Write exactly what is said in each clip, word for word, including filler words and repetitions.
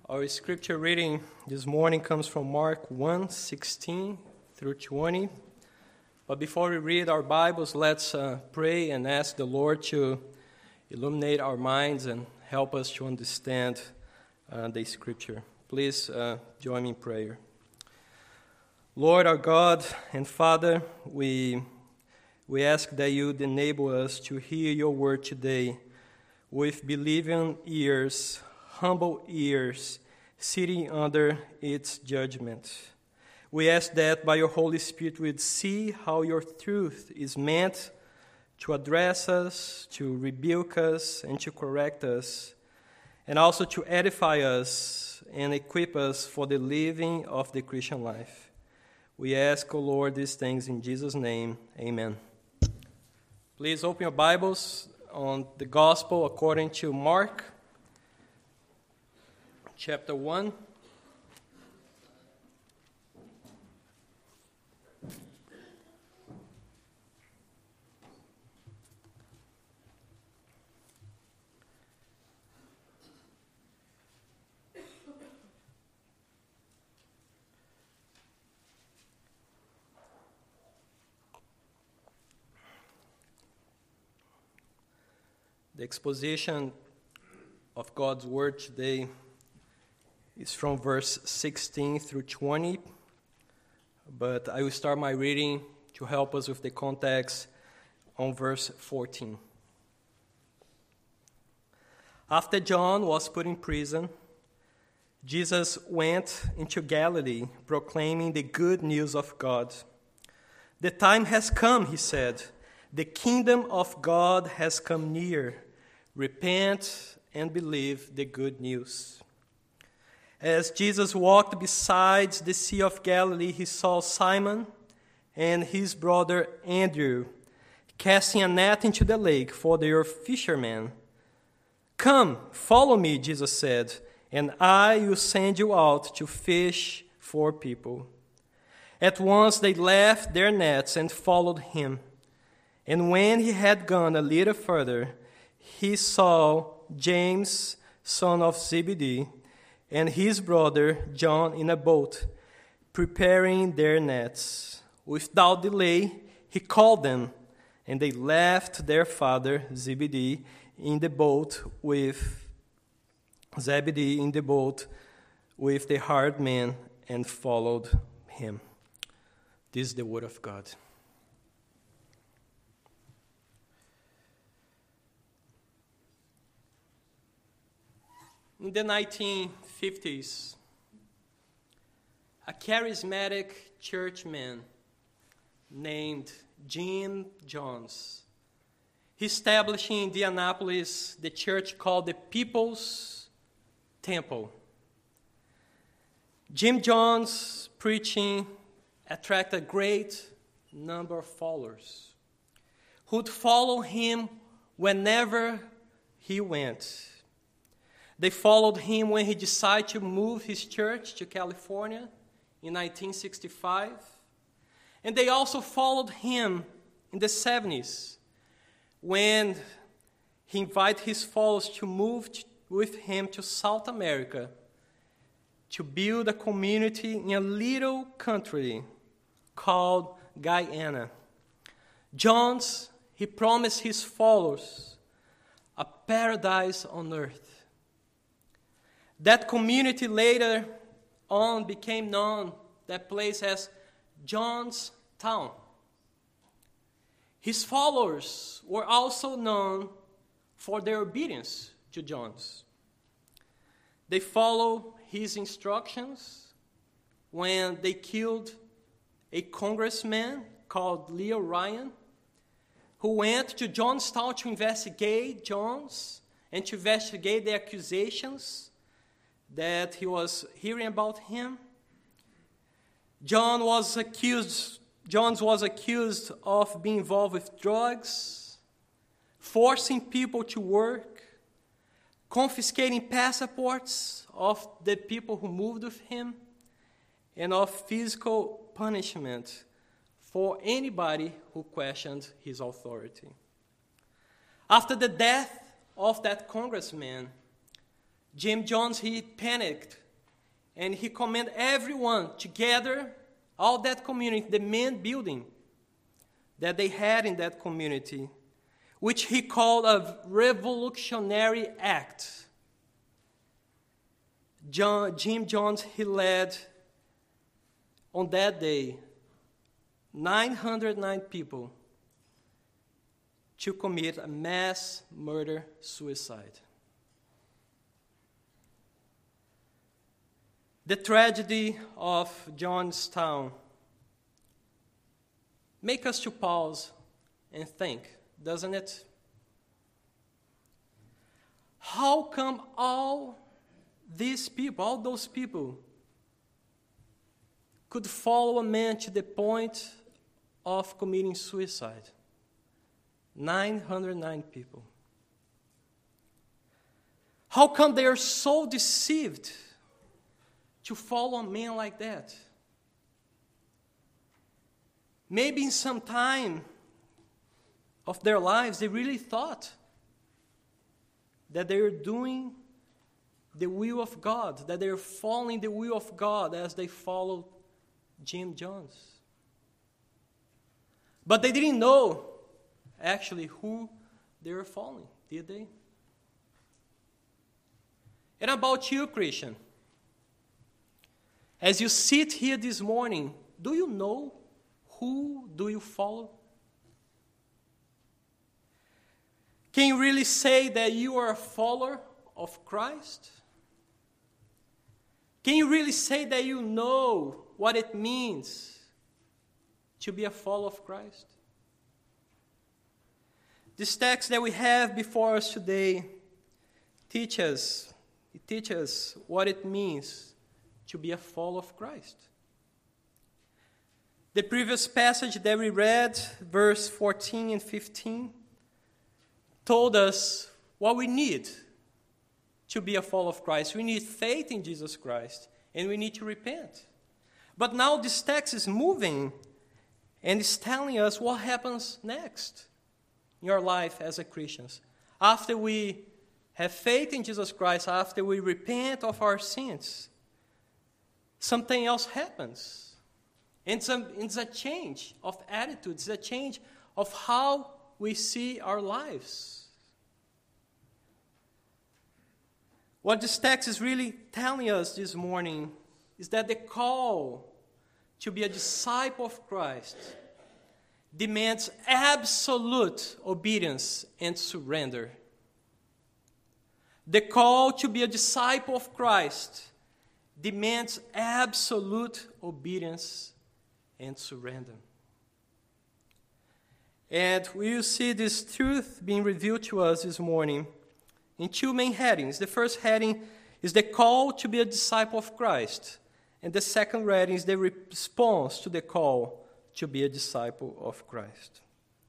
Our scripture reading this morning comes from Mark one, sixteen through twenty. But before we read our Bibles, let's uh, pray and ask the Lord to illuminate our minds and help us to understand uh, the scripture. Please uh, join me in prayer. Lord, our God and Father, we, we ask that you would enable us to hear your word today with believing ears, humble ears, sitting under its judgment. We ask that by your Holy Spirit we'd see how your truth is meant to address us, to rebuke us, and to correct us, and also to edify us and equip us for the living of the Christian life. We ask, O Lord, these things in Jesus' name. Amen. Please open your Bibles on the Gospel according to Mark, chapter one. The exposition of God's Word today is from verse sixteen through twenty, but I will start my reading to help us with the context on verse fourteen. After John was put in prison, Jesus went into Galilee proclaiming the good news of God. "The time has come," he said. "The kingdom of God has come near. Repent and believe the good news." As Jesus walked beside the Sea of Galilee, he saw Simon and his brother Andrew casting a net into the lake, for they were fishermen. "Come, follow me," Jesus said, "and I will send you out to fish for people." At once they left their nets and followed him. And when he had gone a little further, he saw James, son of Zebedee, and his brother John in a boat, preparing their nets. Without delay, he called them, and they left their father Zebedee in the boat with Zebedee in the boat with the hired men, and followed him. This is the word of God. In the nineteen fifties, a charismatic churchman named Jim Jones, he established in Indianapolis the church called the People's Temple. Jim Jones' preaching attracted a great number of followers who would follow him whenever he went. They followed him when he decided to move his church to California in nineteen sixty-five. And they also followed him in the seventies when he invited his followers to move with him to South America to build a community in a little country called Guyana. Jones, he promised his followers a paradise on earth. That community later on became known, that place, as Jonestown. His followers were also known for their obedience to Jones. They followed his instructions when they killed a congressman called Leo Ryan, who went to Jonestown to investigate Jones and to investigate the accusations that he was hearing about him. John was accused, Jones was accused of being involved with drugs, forcing people to work, confiscating passports of the people who moved with him, and of physical punishment for anybody who questioned his authority. After the death of that congressman, Jim Jones, he panicked, and he commanded everyone to gather, all that community, the main building that they had in that community, which he called a revolutionary act. John, Jim Jones, he led on that day nine hundred nine people to commit a mass murder suicide. The tragedy of Johnstown makes us to pause and think, doesn't it? How come all these people, all those people, could follow a man to the point of committing suicide? nine hundred nine people. How come they are so deceived to follow a man like that? Maybe in some time of their lives, they really thought that they were doing the will of God, that they were following the will of God as they followed Jim Jones. But they didn't know actually who they were following, did they? And about you, Christian, as you sit here this morning, do you know who do you follow? Can you really say that you are a follower of Christ? Can you really say that you know what it means to be a follower of Christ? This text that we have before us today teaches, it teaches what it means to be a follower of Christ. The previous passage that we read, verse fourteen and fifteen, told us what we need to be a follower of Christ. We need faith in Jesus Christ, and we need to repent. But now this text is moving and is telling us what happens next in our life as a Christians. After we have faith in Jesus Christ, after we repent of our sins, something else happens. And it's a, it's a change of attitude. It's a change of how we see our lives. What this text is really telling us this morning is that the call to be a disciple of Christ demands absolute obedience and surrender. The call to be a disciple of Christ demands absolute obedience and surrender. And we will see this truth being revealed to us this morning in two main headings. The first heading is the call to be a disciple of Christ. And the second heading is the response to the call to be a disciple of Christ.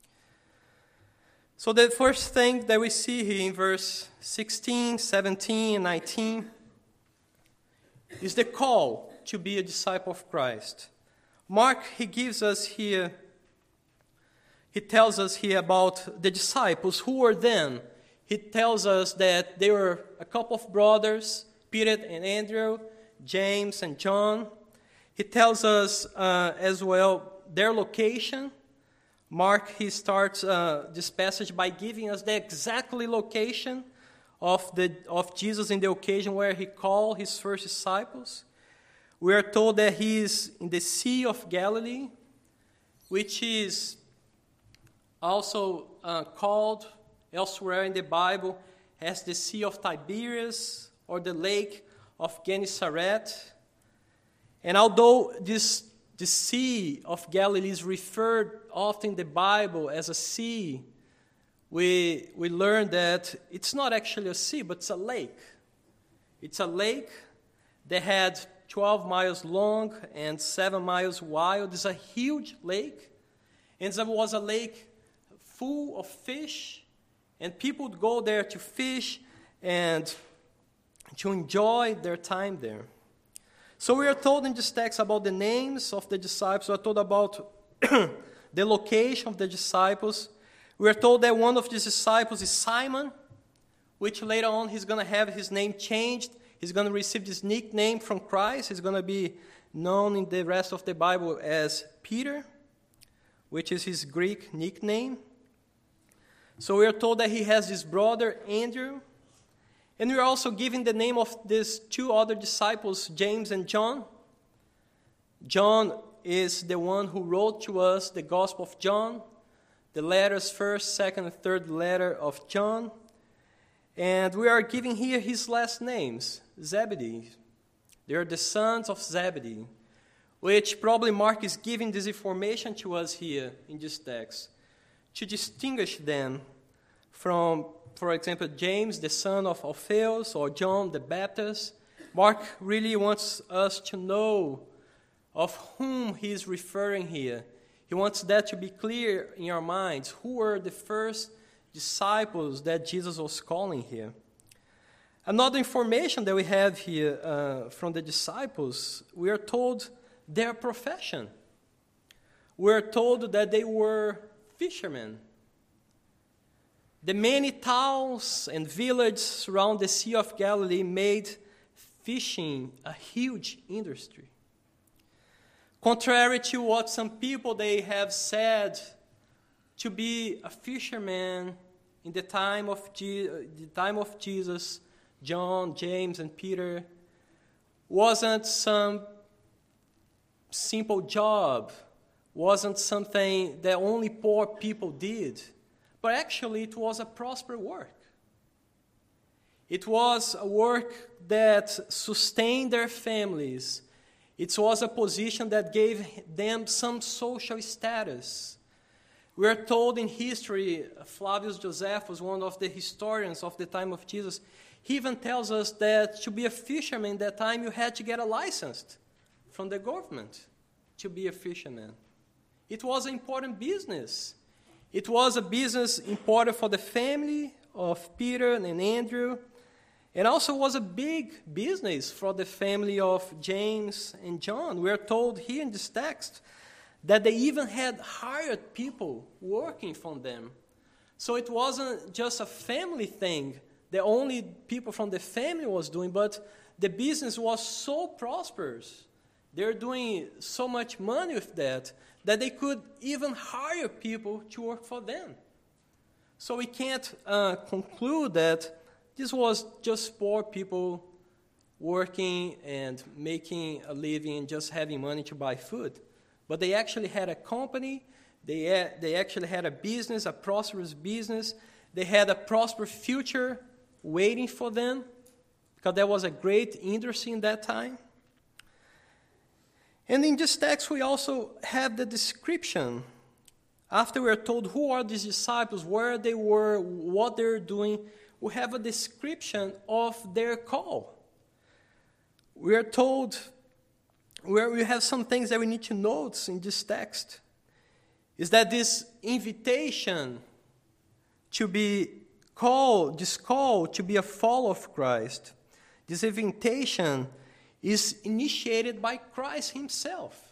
So the first thing that we see here in verse sixteen, seventeen, and nineteen is the call to be a disciple of Christ. Mark, he gives us here, he tells us here about the disciples. Who were them? He tells us that they were a couple of brothers, Peter and Andrew, James and John. He tells us uh, as well their location. Mark, he starts uh, this passage by giving us the exact location of, the, of Jesus in the occasion where he called his first disciples. We are told that he is in the Sea of Galilee, which is also uh, called elsewhere in the Bible as the Sea of Tiberias or the Lake of Gennesaret. And although this the Sea of Galilee is referred often in the Bible as a sea, we, we learn that it's not actually a sea, but it's a lake. It's a lake that had twelve miles long and seven miles wide. It's a huge lake. And it was a lake full of fish, and people would go there to fish and to enjoy their time there. So we are told in this text about the names of the disciples. We are told about the location of the disciples. We are told that one of these disciples is Simon, which later on he's going to have his name changed. He's going to receive this nickname from Christ. He's going to be known in the rest of the Bible as Peter, which is his Greek nickname. So we are told that he has this brother, Andrew. And we are also given the name of these two other disciples, James and John. John is the one who wrote to us the Gospel of John, the letters, first, second, and third letter of John. And we are giving here his last names, Zebedee. They are the sons of Zebedee, which probably Mark is giving this information to us here in this text to distinguish them from, for example, James, the son of Alphaeus, or John the Baptist. Mark really wants us to know of whom he is referring here. He wants that to be clear in our minds. Who were the first disciples that Jesus was calling here? Another information that we have here uh, from the disciples, we are told their profession. We are told that they were fishermen. The many towns and villages around the Sea of Galilee made fishing a huge industry. Contrary to what some people they have said, to be a fisherman in the time of Je- the time of Jesus, John, James, and Peter, wasn't some simple job, wasn't something that only poor people did, but actually it was a prosperous work. It was a work that sustained their families. It was a position that gave them some social status. We are told in history, Flavius Josephus, one of the historians of the time of Jesus, he even tells us that to be a fisherman that time you had to get a license from the government to be a fisherman. It was an important business. It was a business important for the family of Peter and Andrew, and also was a big business for the family of James and John. We are told here in this text that they even had hired people working for them. So it wasn't just a family thing that only people from the family was doing, but the business was so prosperous. They're doing so much money with that, that they could even hire people to work for them. So we can't uh, conclude that this was just poor people working and making a living and just having money to buy food. But they actually had a company, they, they actually had a business, a prosperous business. They had a prosperous future waiting for them, because there was a great industry in that time. And in this text, we also have the description. After we are told who are these disciples, where they were, what they're doing, we have a description of their call. We are told, where we have some things that we need to note in this text, is that this invitation to be called, this call to be a follower of Christ, this invitation is initiated by Christ himself.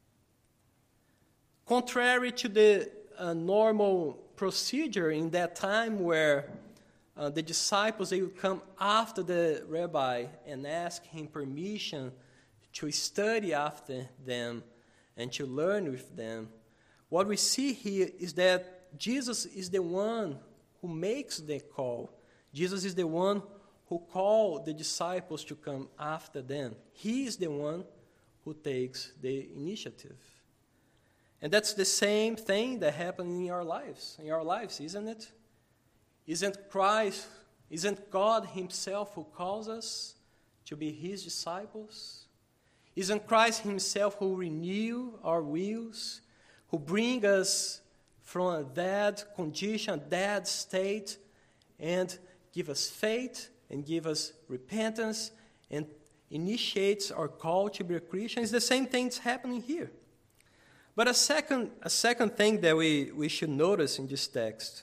Contrary to the uh, normal procedure in that time where uh, the disciples, they would come after the rabbi and ask him permission to study after them and to learn with them. What we see here is that Jesus is the one who makes the call. Jesus is the one who called the disciples to come after them. He is the one who takes the initiative. And that's the same thing that happened in our lives, in our lives, isn't it? Isn't Christ, isn't God himself who calls us to be his disciples? Isn't Christ himself who renew our wills, who bring us from a dead condition, a dead state, and give us faith, and give us repentance, and initiates our call to be a Christian? It's the same thing that's happening here. But a second, a second thing that we, we should notice in this text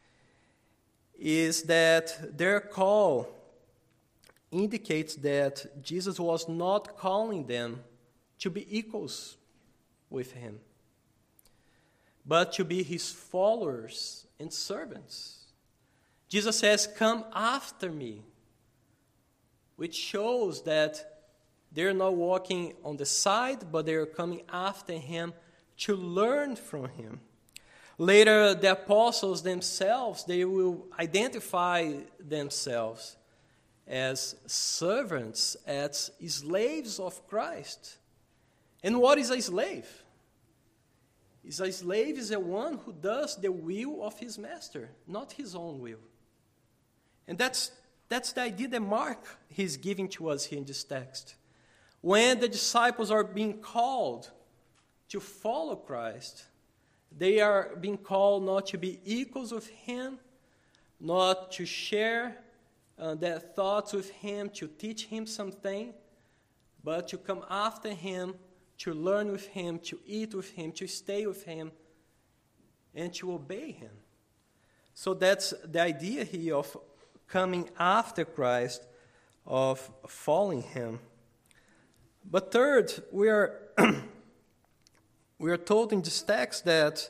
is that their call indicates that Jesus was not calling them to be equals with him, but to be his followers and servants. Jesus says, come after me, which shows that they're not walking on the side, but they're coming after him to learn from him. Later, the apostles themselves, they will identify themselves as servants, as slaves of Christ. And what is a slave? Is a slave is a one who does the will of his master, not his own will. And that's, that's the idea that Mark is giving to us here in this text. When the disciples are being called to follow Christ, they are being called not to be equals with him, not to share uh, their thoughts with him, to teach him something, but to come after him, to learn with him, to eat with him, to stay with him, and to obey him. So that's the idea here of coming after Christ, of following him. But third, we are we are told in this text that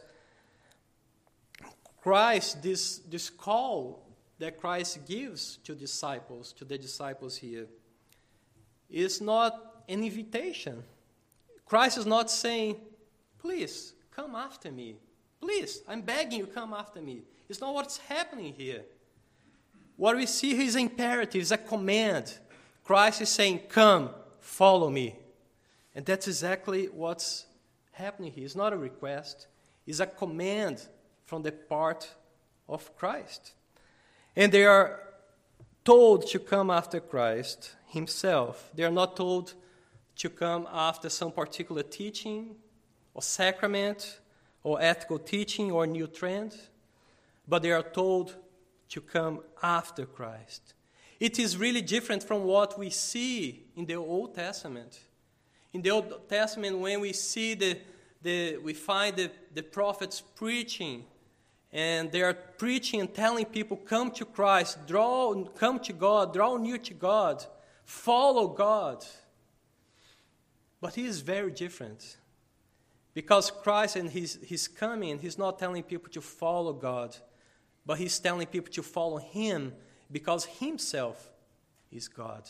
Christ, this, this call that Christ gives to disciples, to the disciples here, is not an invitation. Christ is not saying, please, come after me. Please, I'm begging you, come after me. It's not what's happening here. What we see here is an imperative, is a command. Christ is saying, come, follow me. And that's exactly what's happening here. It's not a request. It's a command from the part of Christ. And they are told to come after Christ himself. They are not told to come after some particular teaching or sacrament or ethical teaching or new trend, but they are told to come after Christ. It is really different from what we see in the Old Testament. In the Old Testament, when we see the, the we find the, the prophets preaching, and they are preaching and telling people, come to Christ, draw, come to God, draw near to God, follow God. But he is very different. Because Christ and his, his coming, he's not telling people to follow God, but he's telling people to follow him because himself is God.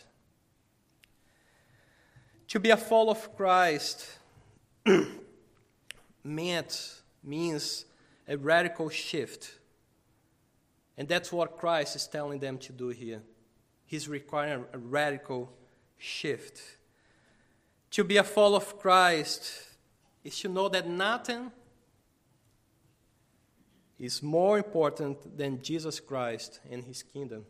To be a follower of Christ meant, means a radical shift. And that's what Christ is telling them to do here. He's requiring a radical shift. To be a follower of Christ is to know that nothing is more important than Jesus Christ and his kingdom.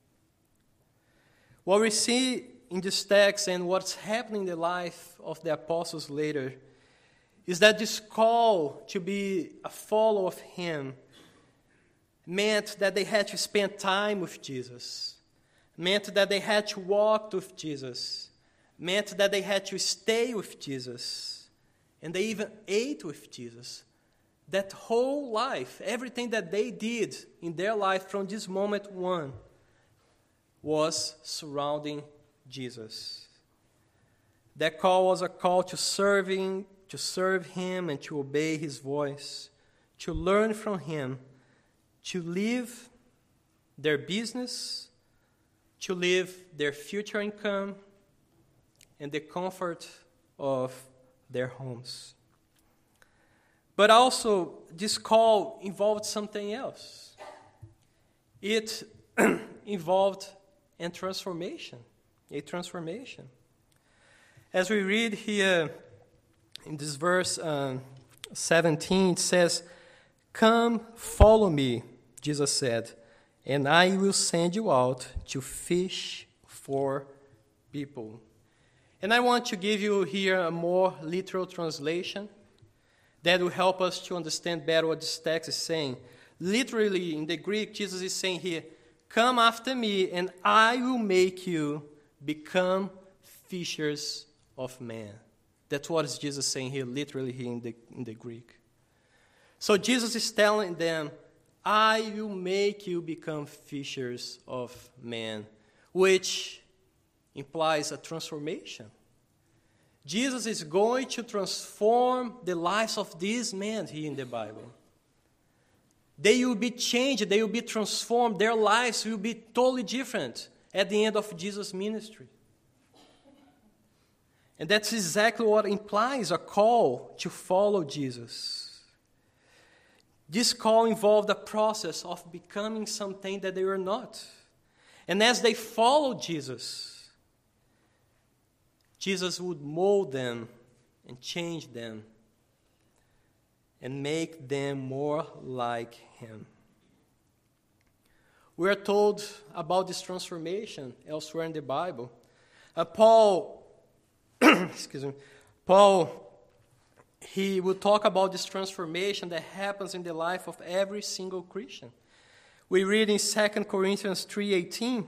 What we see in this text and what's happening in the life of the apostles later is that this call to be a follower of him meant that they had to spend time with Jesus, meant that they had to walk with Jesus, meant that they had to stay with Jesus, and they even ate with Jesus. That whole life, everything that they did in their life from this moment on, was surrounding Jesus. That call was a call to serving, to serve him and to obey his voice, to learn from him, to live their business, to live their future income, and the comfort of their homes. But also, this call involved something else. It involved a transformation, a transformation. As we read here in this verse um, seventeen, it says, "Come, follow me," Jesus said, "and I will send you out to fish for people." And I want to give you here a more literal translation that will help us to understand better what this text is saying. Literally, in the Greek, Jesus is saying here, "Come after me, and I will make you become fishers of men." That's what is Jesus saying here, literally here in the, in the Greek. So Jesus is telling them, I will make you become fishers of men, which implies a transformation. Jesus is going to transform the lives of these men here in the Bible. They will be changed, they will be transformed, their lives will be totally different at the end of Jesus' ministry. And that's exactly what implies a call to follow Jesus. This call involved a process of becoming something that they were not. And as they followed Jesus, Jesus would mold them and change them and make them more like Him. We are told about this transformation elsewhere in the Bible. Uh, Paul, excuse me, Paul, he will talk about this transformation that happens in the life of every single Christian. We read in Second Corinthians three eighteen,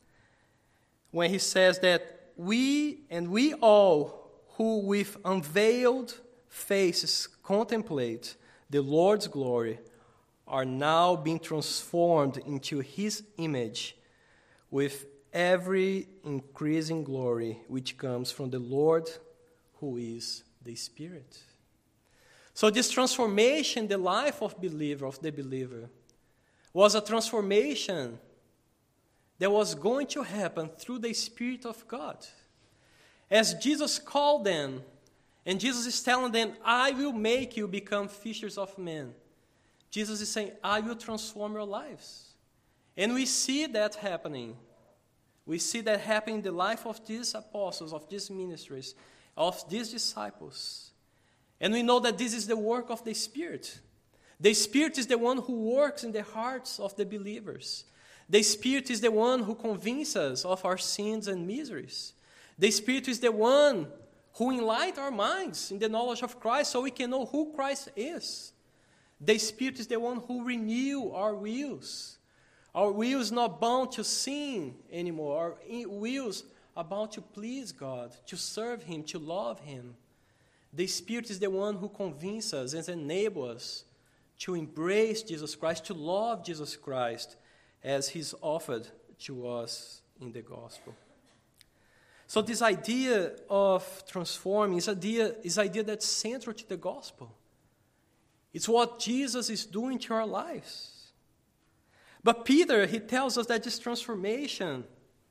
when he says that we and we all who with unveiled faces contemplate the Lord's glory are now being transformed into His image with every increasing glory which comes from the Lord who is the Spirit. So this transformation in the life of believer, of the believer, was a transformation that was going to happen through the Spirit of God. As Jesus called them, and Jesus is telling them, I will make you become fishers of men. Jesus is saying, I will transform your lives. And we see that happening. We see that happening in the life of these apostles, of these ministries, of these disciples. And we know that this is the work of the Spirit. The Spirit is the one who works in the hearts of the believers. The Spirit is the one who convinces us of our sins and miseries. The Spirit is the one who enlightens our minds in the knowledge of Christ so we can know who Christ is. The Spirit is the one who renews our wills. Our will is not bound to sin anymore. Our wills are bound to please God, to serve Him, to love Him. The Spirit is the one who convinces us and enables us to embrace Jesus Christ, to love Jesus Christ as He's offered to us in the gospel. So this idea of transforming is idea is idea that's central to the gospel. It's what Jesus is doing to our lives. But Peter, he tells us that this transformation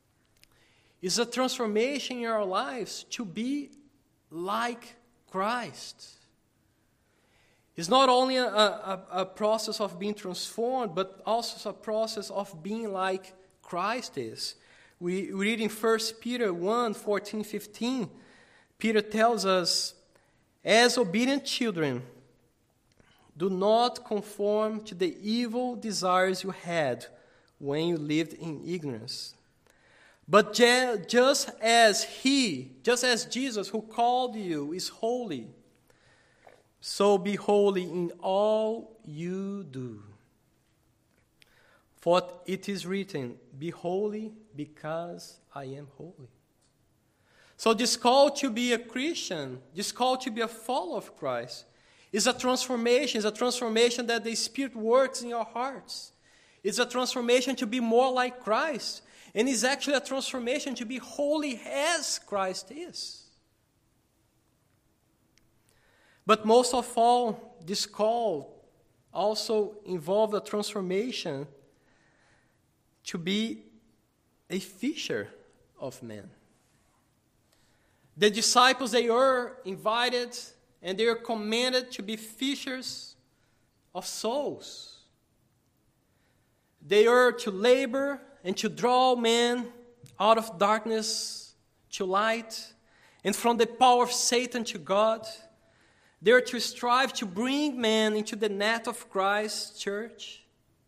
is a transformation in our lives to be like Christ. It's not only a, a, a process of being transformed, but also a process of being like Christ is. We read in First Peter one, fourteen, fifteen, Peter tells us, as obedient children, do not conform to the evil desires you had when you lived in ignorance. But je- just as He, just as Jesus who called you is holy, so be holy in all you do. For it is written, be holy because I am holy. So this call to be a Christian, this call to be a follower of Christ, is a transformation. It's a transformation that the Spirit works in your hearts. It's a transformation to be more like Christ. And it's actually a transformation to be holy as Christ is. But most of all, this call also involved a transformation to be a fisher of men. The disciples, they were invited and they are commanded to be fishers of souls. They are to labor and to draw men out of darkness to light, and from the power of Satan to God. They are to strive to bring men into the net of Christ's church,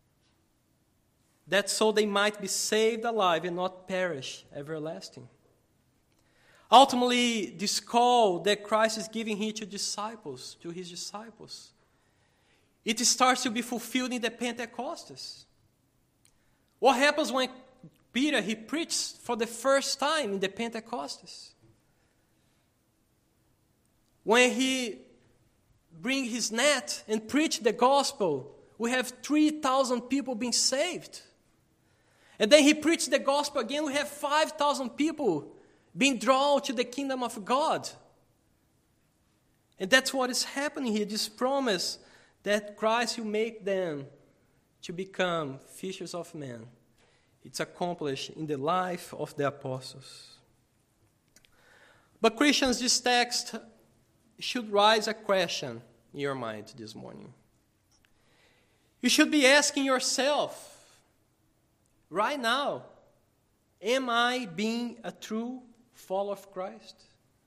that so they might be saved alive and not perish everlasting. Ultimately, this call that Christ is giving here to disciples, to His disciples, it starts to be fulfilled in the Pentecostes. What happens when Peter, he preached for the first time in the Pentecostes? When he bring his net and preach the gospel, we have three thousand people being saved. And then he preached the gospel again, we have five thousand people being drawn to the kingdom of God. And that's what is happening here, this promise that Christ will make them to become fishers of men, it's accomplished in the life of the apostles. But Christians, this text should raise a question in your mind this morning. You should be asking yourself, right now, am I being a true follower of Christ?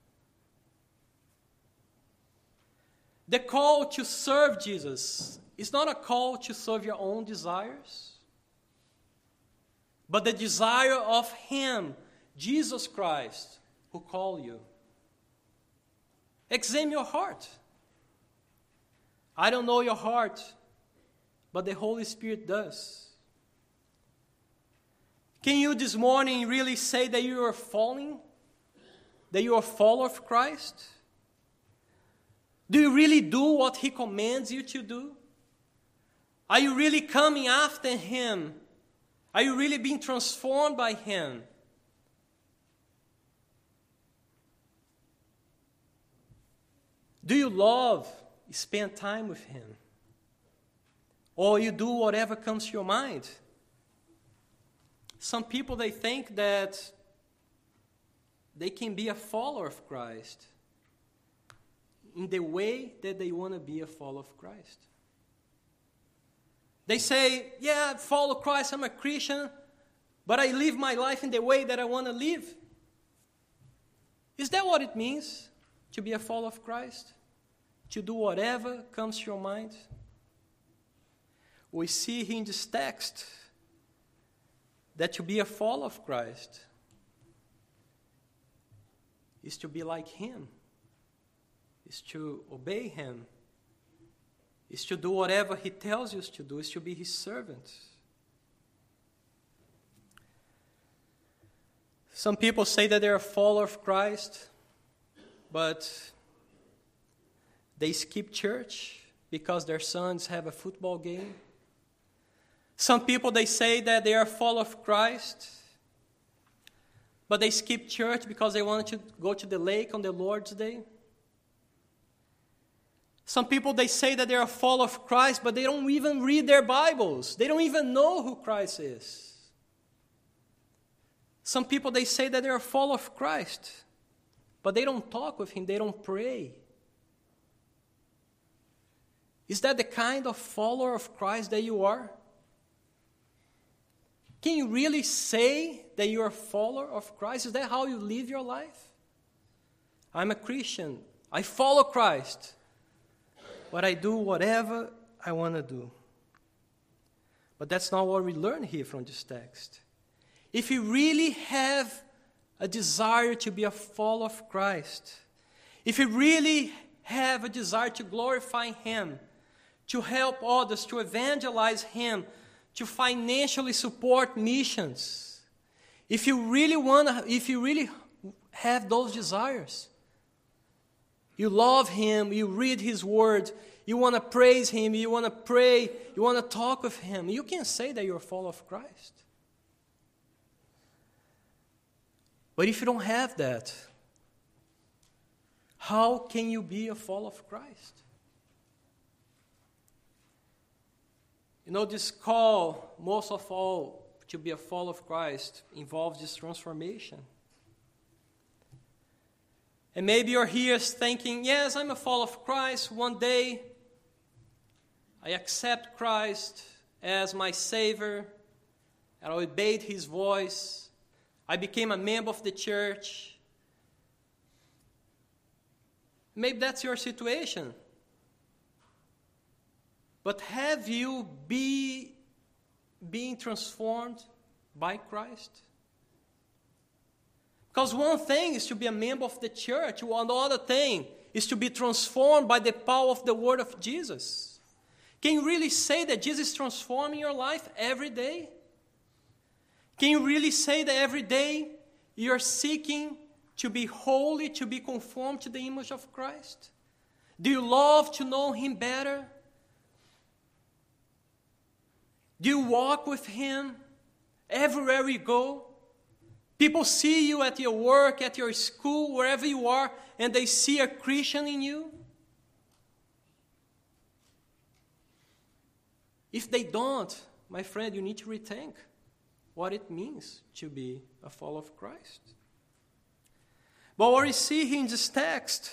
The call to serve Jesus is not a call to serve your own desires, but the desire of Him, Jesus Christ, who called you. Examine your heart. I don't know your heart, but the Holy Spirit does. Can you this morning really say that you are following? That you are a follower of Christ? Do you really do what He commands you to do? Are you really coming after Him? Are you really being transformed by Him? Do you love, spend time with Him? Or you do whatever comes to your mind? Some people, they think that they can be a follower of Christ in the way that they want to be a follower of Christ. They say, yeah, I follow Christ, I'm a Christian, but I live my life in the way that I want to live. Is that what it means to be a follower of Christ? To do whatever comes to your mind? We see here in this text that to be a follower of Christ is to be like Him, is to obey Him, is to do whatever He tells us to do, is to be His servant. Some people say that they're a follower of Christ, but they skip church because their sons have a football game. Some people, they say that they are a follower of Christ, but they skip church because they want to go to the lake on the Lord's Day. Some people, they say that they are a follower of Christ, but they don't even read their Bibles. They don't even know who Christ is. Some people, they say that they are a follower of Christ, but they don't talk with Him, they don't pray. Is that the kind of follower of Christ that you are? Can you really say that you're a follower of Christ? Is that how you live your life? I'm a Christian. I follow Christ. But I do whatever I want to do. But that's not what we learn here from this text. If you really have a desire to be a follower of Christ, if you really have a desire to glorify Him, to help others, to evangelize Him, to financially support missions, if you really want to, if you really have those desires, you love Him, you read His Word, you want to praise Him, you want to pray, you want to talk with Him, you can say that you're a follower of Christ. But if you don't have that, how can you be a follower of Christ? You know, this call, most of all, to be a follower of Christ involves this transformation. And maybe you're here thinking, yes, I'm a follower of Christ. One day, I accept Christ as my Savior, and I obeyed His voice. I became a member of the church. Maybe that's your situation. But have you be, been transformed by Christ? Because one thing is to be a member of the church, one other thing is to be transformed by the power of the word of Jesus. Can you really say that Jesus is transforming your life every day? Can you really say that every day you're seeking to be holy, to be conformed to the image of Christ? Do you love to know Him better? Do you walk with Him everywhere you go? People see you at your work, at your school, wherever you are, and they see a Christian in you? If they don't, my friend, you need to rethink what it means to be a follower of Christ. But what we see here in this text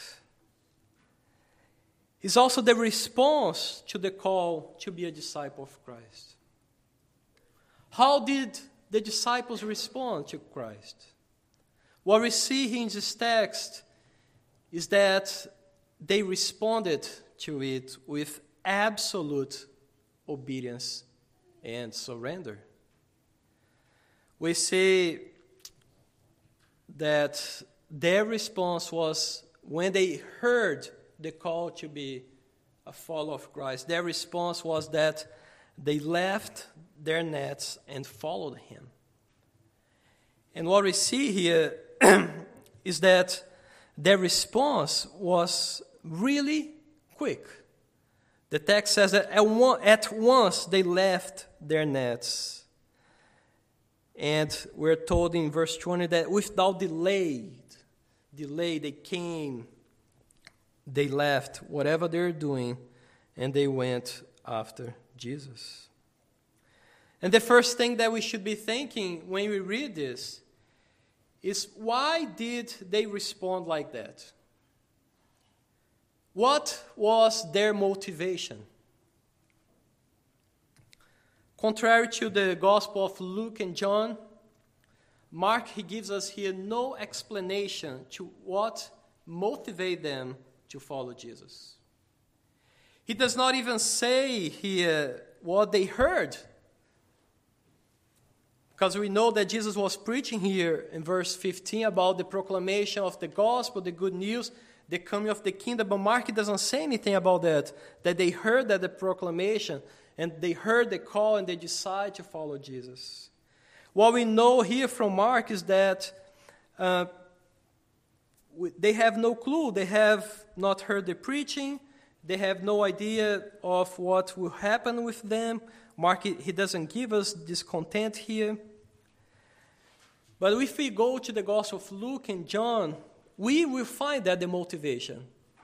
is also the response to the call to be a disciple of Christ. How did the disciples respond to Christ? What we see here in this text is that they responded to it with absolute obedience and surrender. We see that their response was when they heard the call to be a follower of Christ, their response was that they left their nets and followed him. And what we see here is that their response was really quick. The text says that at once they left their nets. And we're told in verse twenty that without delay, delay, they came, they left whatever they're doing, and they went after Jesus. And the first thing that we should be thinking when we read this is, why did they respond like that? What was their motivation? Contrary to the Gospel of Luke and John, Mark, he gives us here no explanation to what motivated them to follow Jesus. He does not even say here what they heard. Because we know that Jesus was preaching here in verse fifteen about the proclamation of the gospel, the good news, the coming of the kingdom. But Mark doesn't say anything about that, that they heard that the proclamation and they heard the call and they decided to follow Jesus. What we know here from Mark is that uh, they have no clue. They have not heard the preaching. They have no idea of what will happen with them. Mark, he doesn't give us this content here. But if we go to the Gospel of Luke and John, we will find that the motivation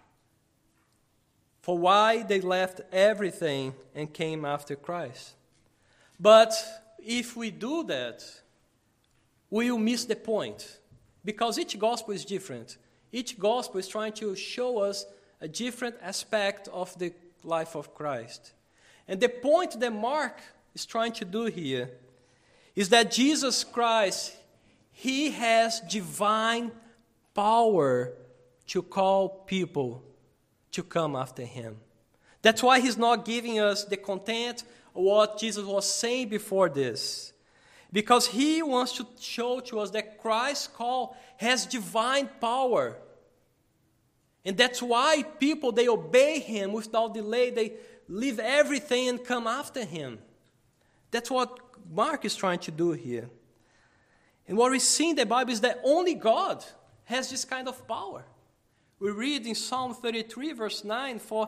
for why they left everything and came after Christ. But if we do that, we will miss the point, because each gospel is different. Each gospel is trying to show us a different aspect of the life of Christ. And the point that Mark is trying to do here is that Jesus Christ, he has divine power to call people to come after him. That's why he's not giving us the content of what Jesus was saying before this. Because he wants to show to us that Christ's call has divine power. And that's why people, they obey him without delay. They leave everything and come after him. That's what Mark is trying to do here. And what we see in the Bible is that only God has this kind of power. We read in Psalm thirty-three, verse nine, for,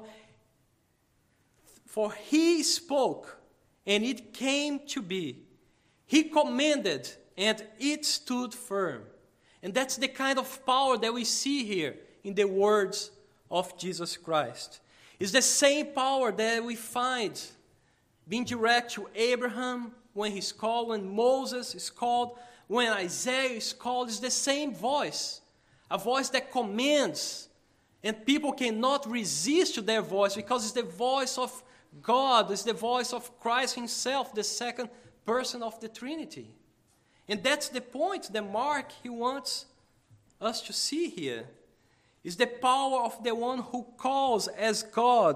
for he spoke, and it came to be. He commanded, and it stood firm. And that's the kind of power that we see here in the words of Jesus Christ. It's the same power that we find being direct to Abraham when he's called, when Moses is called, when Isaiah is called. It's the same voice, a voice that commands, and people cannot resist to their voice because it's the voice of God, it's the voice of Christ himself, the second person of the Trinity. And that's the point that Mark, he wants us to see here, is the power of the one who calls as God.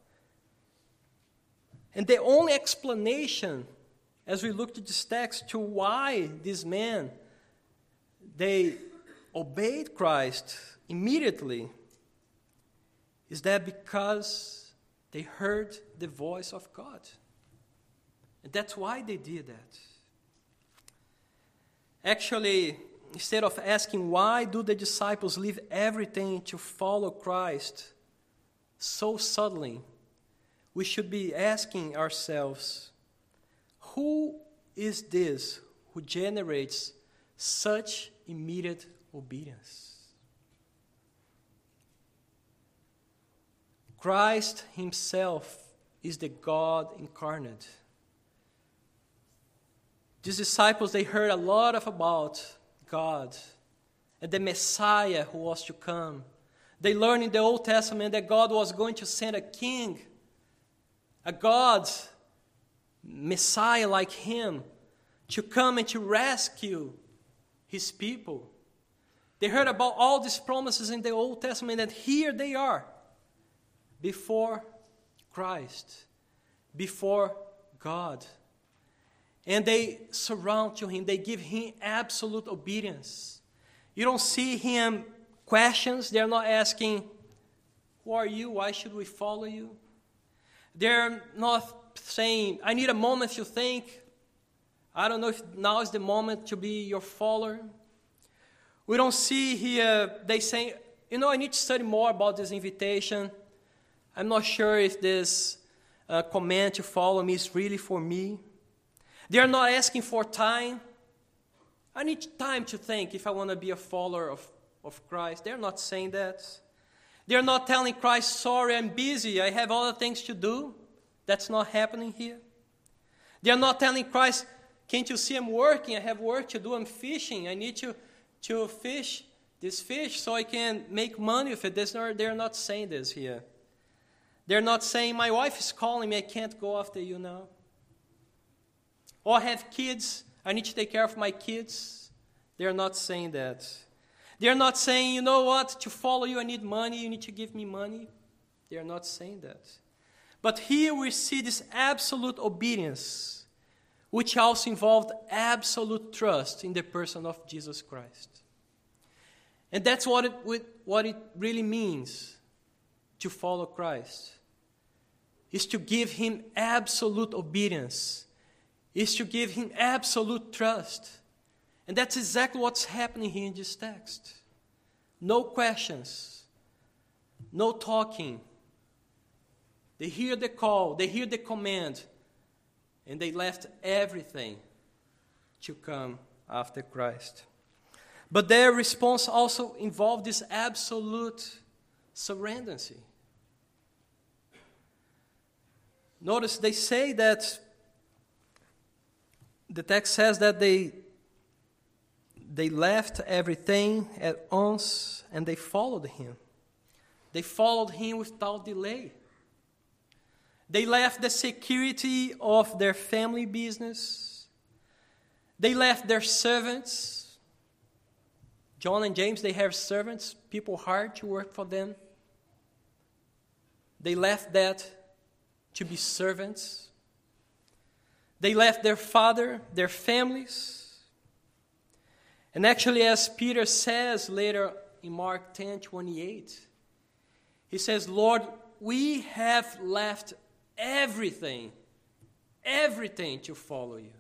And the only explanation, as we look at this text, to why these men, they obeyed Christ immediately, is that because they heard the voice of God. And that's why they did that. Actually, instead of asking why do the disciples leave everything to follow Christ so suddenly, we should be asking ourselves, who is this who generates such immediate obedience? Christ himself is the God incarnate. These disciples, they heard a lot of about God and the Messiah who was to come. They learned in the Old Testament that God was going to send a king, a God, Messiah like him, to come and to rescue his people. They heard about all these promises in the Old Testament, and here they are, before Christ, before God. And they surround to him. They give him absolute obedience. You don't see him questions. They're not asking, who are you? Why should we follow you? They're not saying, I need a moment to think. I don't know if now is the moment to be your follower. We don't see here, they say, you know, I need to study more about this invitation. I'm not sure if this uh, command to follow me is really for me. They're not asking for time. I need time to think if I want to be a follower of, of Christ. They're not saying that. They're not telling Christ, sorry, I'm busy. I have other things to do. That's not happening here. They're not telling Christ, can't you see I'm working? I have work to do. I'm fishing. I need to, to fish this fish so I can make money with it. Not, they're not saying this here. They're not saying, my wife is calling me. I can't go after you now. Or I have kids. I need to take care of my kids. They're not saying that. They're not saying, you know what, to follow you I need money. You need to give me money. They're not saying that. But here we see this absolute obedience, which also involved absolute trust in the person of Jesus Christ. And that's what it, what it really means to follow Christ, is to give him absolute obedience, is to give him absolute trust. And that's exactly what's happening here in this text. No questions, no talking. They hear the call, they hear the command, and they left everything to come after Christ. But their response also involved this absolute surrenderancy. Notice they say that, the text says that they, they left everything at once and they followed him. They followed him without delay. They left the security of their family business. They left their servants. John and James, they have servants, people hired to work for them. They left that to be servants. They left their father, their families. And actually, as Peter says later in Mark ten twenty-eight, he says, Lord, we have left everything, everything to follow you.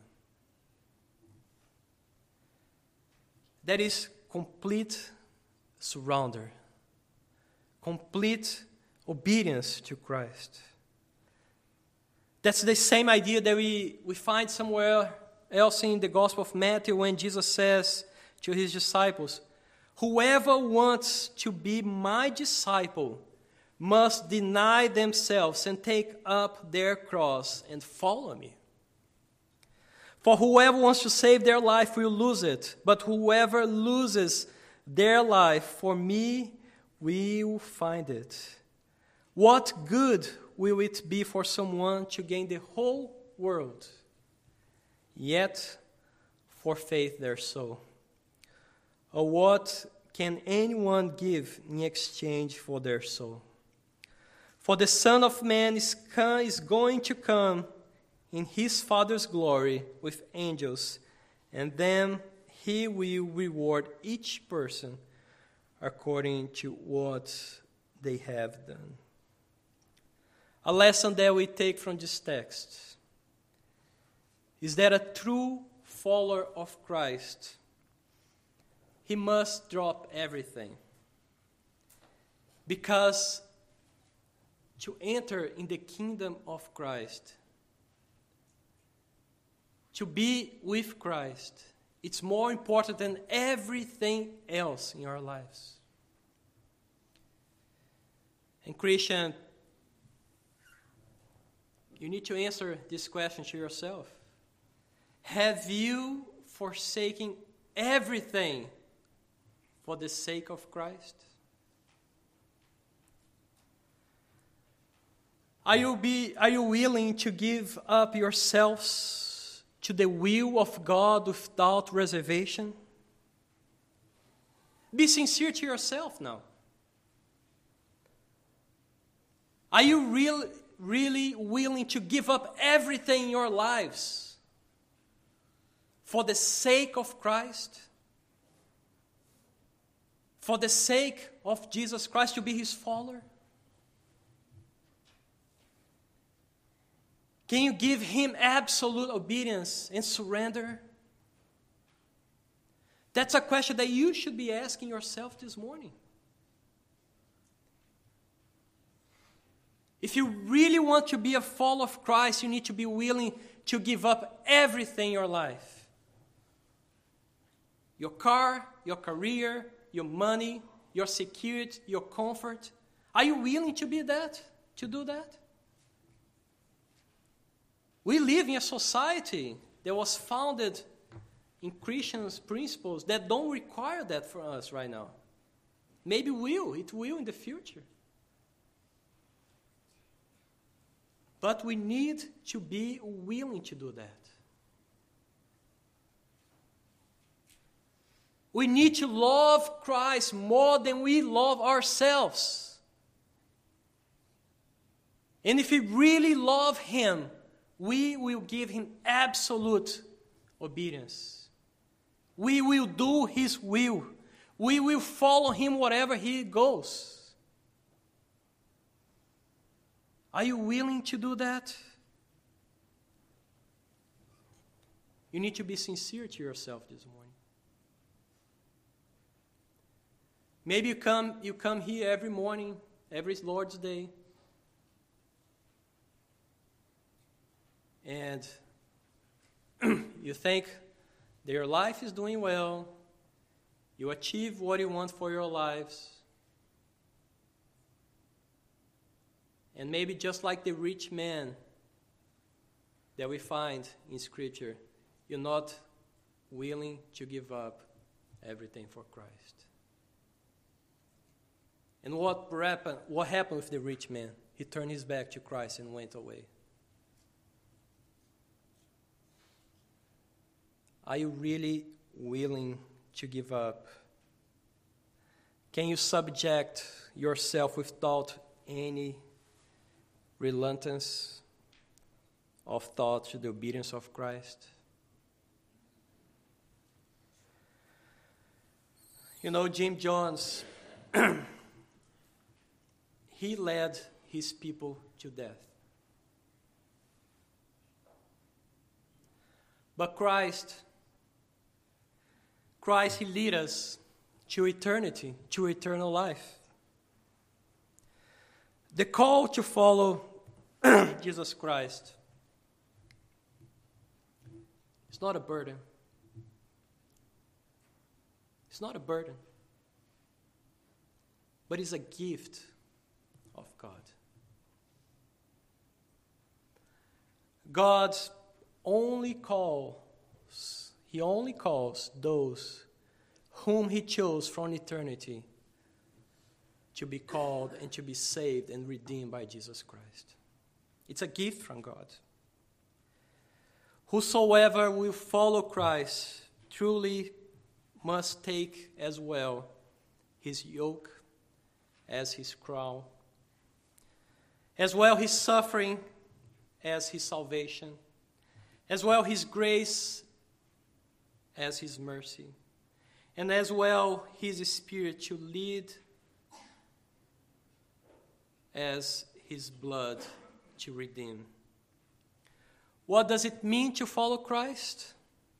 That is complete surrender, complete obedience to Christ. That's the same idea that we, we find somewhere else in the Gospel of Matthew when Jesus says to his disciples, whoever wants to be my disciple must deny themselves and take up their cross and follow me. For whoever wants to save their life will lose it, but whoever loses their life for me will find it. What good will it be for someone to gain the whole world, yet forfeit their soul? Or what can anyone give in exchange for their soul? For the Son of Man is, come, is going to come in his Father's glory with angels, and then he will reward each person according to what they have done. A lesson that we take from this text is that a true follower of Christ, he must drop everything. Because to enter in the kingdom of Christ, to be with Christ, it's more important than everything else in our lives. And Christian, you need to answer this question to yourself. Have you forsaken everything for the sake of Christ? Are you, be, are you willing to give up yourselves to the will of God without reservation? Be sincere to yourself now. Are you real, really willing to give up everything in your lives for the sake of Christ? For the sake of Jesus Christ, to be his follower? Can you give him absolute obedience and surrender? That's a question that you should be asking yourself this morning. If you really want to be a follower of Christ, you need to be willing to give up everything in your life. Your car, your career, your money, your security, your comfort. Are you willing to be that? To do that? We live in a society that was founded in Christian principles that don't require that for us right now. Maybe will, it will in the future. But we need to be willing to do that. We need to love Christ more than we love ourselves. And if we really love him, we will give him absolute obedience. We will do his will. We will follow him wherever he goes. Are you willing to do that? You need to be sincere to yourself this morning. Maybe you come, you come here every morning, every Lord's Day, and you think that your life is doing well, you achieve what you want for your lives, and maybe just like the rich man that we find in Scripture, you're not willing to give up everything for Christ. And what happened, what happened with the rich man? He turned his back to Christ and went away. Are you really willing to give up? Can you subject yourself without any reluctance of thought to the obedience of Christ? You know, Jim Jones, he led his people to death. But Christ, Christ, he lead us to eternity, to eternal life. The call to follow Jesus Christ is not a burden. It's not a burden, but it's a gift of God. God only calls, he only calls those whom he chose from eternity to be called and to be saved and redeemed by Jesus Christ. It's a gift from God. Whosoever will follow Christ truly must take as well his yoke as his crown, as well his suffering as his salvation, as well his grace as his mercy, and as well his spirit to lead as his blood to redeem. What does it mean to follow Christ?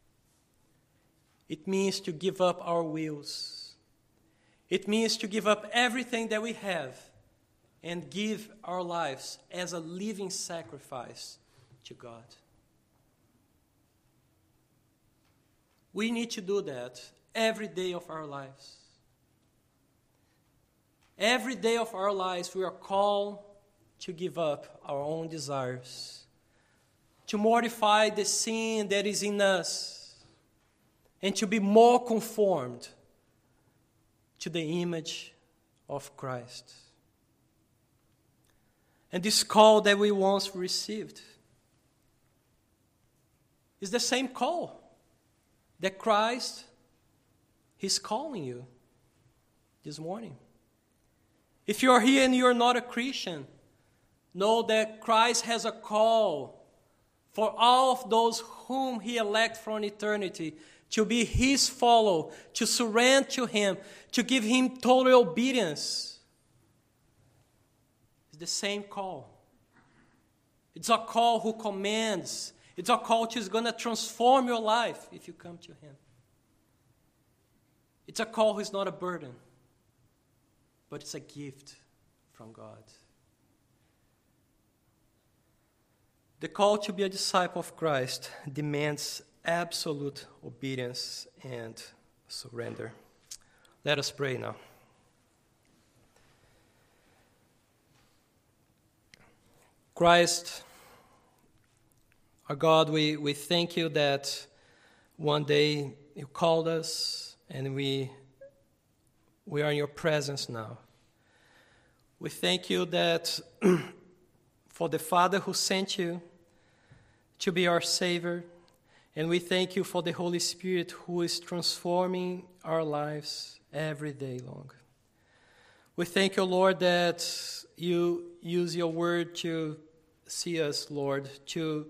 It means to give up our wills. It means to give up everything that we have and give our lives as a living sacrifice to God. We need to do that every day of our lives. Every day of our lives we are called to give up our own desires, to mortify the sin that is in us, and to be more conformed to the image of Christ. And this call that we once received is the same call that Christ is calling you this morning. If you're here and you're not a Christian, know that Christ has a call for all of those whom He elects from eternity to be His follower, to surrender to Him, to give Him total obedience. It's the same call. It's a call who commands. It's a call which is going to transform your life if you come to Him. It's a call who is not a burden, but it's a gift from God. The call to be a disciple of Christ demands absolute obedience and surrender. Let us pray now. Christ, our God, we, we thank you that one day you called us and we, we are in your presence now. We thank you that for the Father who sent you to be our Savior, and we thank you for the Holy Spirit who is transforming our lives every day long. We thank you, Lord, that you use your word to see us, Lord, to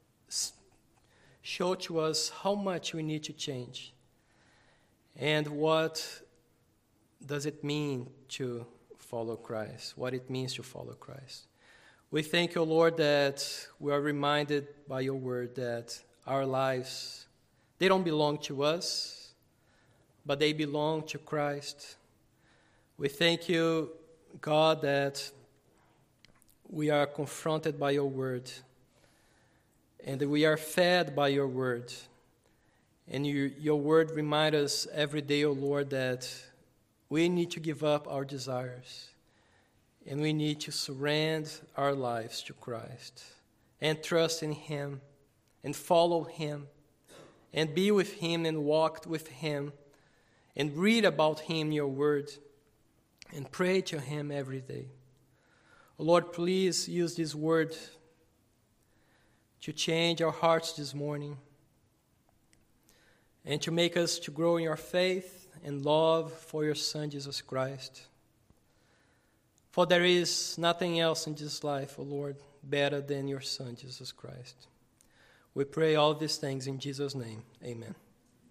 show to us how much we need to change and what does it mean to follow Christ, what it means to follow Christ. We thank you, Lord, that we are reminded by your word that our lives, they don't belong to us, but they belong to Christ. We thank you, God, that we are confronted by your word, and that we are fed by your word. And you, your word reminds us every day, O Lord, that we need to give up our desires, and we need to surrender our lives to Christ, and trust in Him, and follow Him, and be with Him, and walk with Him, and read about Him in your word, and pray to Him every day. Oh Lord, please use this word to change our hearts this morning and to make us to grow in your faith and love for your Son, Jesus Christ. For there is nothing else in this life, O Lord, better than your Son, Jesus Christ. We pray all these things in Jesus' name. Amen.